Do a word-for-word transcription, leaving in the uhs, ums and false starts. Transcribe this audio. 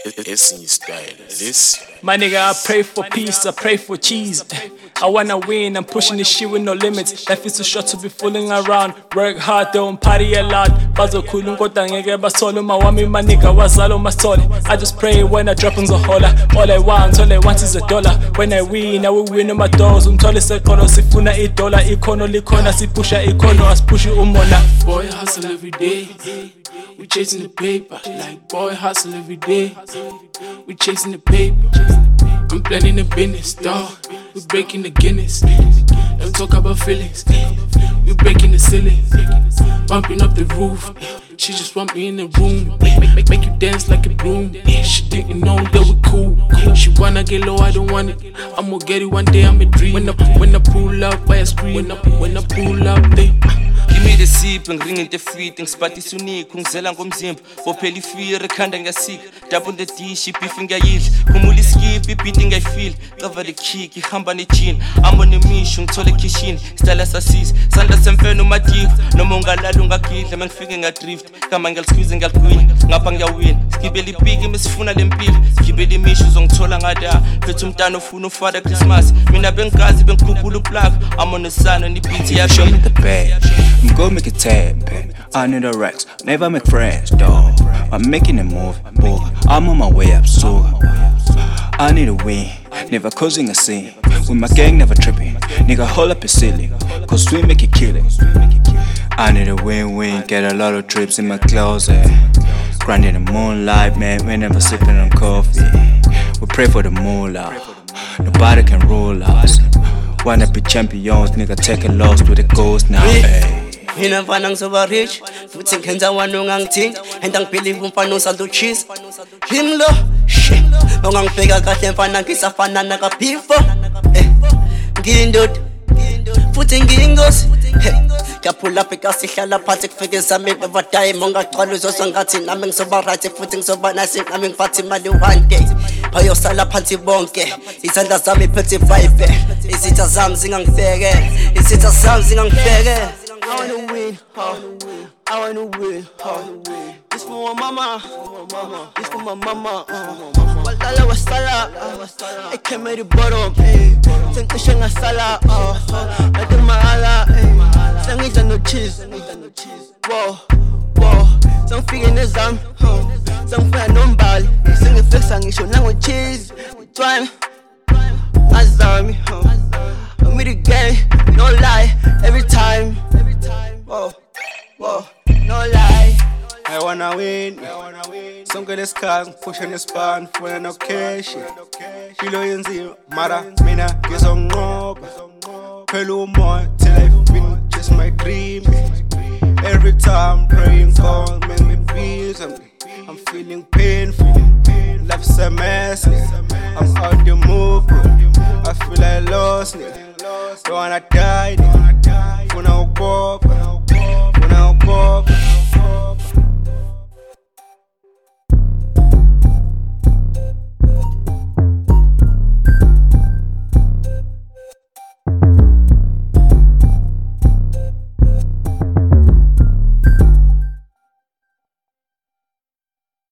It's in your style. This. My nigga, I pray for peace, I pray for cheese. I wanna win, I'm pushing this shit with no limits. Life is too short to be fooling around. Work hard, don't party a lot. Bazokhulu kodwa ngeke basole mawami my nigga wazalo masole. I just pray when I drop in the hola. All I want, all I want is a dollar. When I win, I will win on my doors. Umthole sekono sifuna I dollar. Ikono likhona sipusha ikono aspushi umona. Boy hustle every day. We chasing the paper. Like boy hustle every day. We chasing the paper. I'm planning the business, dawg. We breaking the Guinness. Don't talk about feelings. We breaking the ceiling. Bumping up the roof. She just want me in the room. Make, make, make, make you dance like a broom. She didn't know that we cool. She wanna get low, I don't want it. I'm gonna get it one day, I'm a dream. When I, when I pull up, I scream. When I, when I pull up, they Give me the sip, ngring the feet, ngspati unique, ngizela ngomzimba, bophela ifire, ekhanda ngiyasika, tap on the dish, beef ngiyayidla, khumula iskip, ibheat ngiyayifeel, cover the kick, ihamba nejin, I'm on a mission, ngithole kitchen, style assassis, sanda semfeno umadif, noma ungalala ungagidla, mangifike ngadrift, kama ngiyalisqueeze ngiyaliqwinya, ngapha ngiyawina, sigibela ipiki mesifuna lempilo, sigibela imisho uzongithola ngada, phethe umntana ofuna ufada Christmas, mina bengazi bengikhuphula uplug, I'm on the sun and ibheat Show me yashona. the bag, I'm gonna make it happen. I need a Rex, never make friends, dawg. I'm making a move, boy. I'm on my way up, so I need a win, never causing a scene. With my gang, never tripping. Nigga, hold up your ceiling, cause we make it killing. I need a win-win, get a lot of trips in my closet. Grinding the moonlight, man, we never sipping on coffee. We pray for the moolah, nobody can rule us. Wanna be champions, nigga, take a loss with the ghost now, ayy. Mina mfana ngizoba rich futhi ngenza wani ungangithinta and angibelieve umfana usaldo cheese him lo shit ongangibheka kahle mfana ngisafana nakaphifo eh ngiyindoda futhi ngiyingosi ngiyaphula phika sihlala phansi kufike zami never die mongaqala uzoswa ngathi nami ngizoba right futhi ngizoba nice nami ngifathi imali one day bayosala phansi bonke izandla zami phethe vibe izitha zami zingangifeke izitha zami zingangifeke I wanna win, huh? I wanna win, huh? This for my mama, this for my mama. Walala wasala, I came at the bottom. Think I should sala, I do my ala. Sang it no cheese, whoa, whoa. Some figure the zam, some fan no bali. Sing it flex and show now with cheese. Twine, azami, huh? I'm with the gang, no lie, every time. Whoa, whoa, no lie. I wanna win, some good as cars, pushing the span for an occasion. Kilo yenzi, mara, mina, get some rope. Pelu more till I finish just my dream. Every time praying God make me feel something. I'm feeling painful, life's a mess. I'm out the move, bro. I feel I lost it. Don't wanna die, nigga. Wanna walk.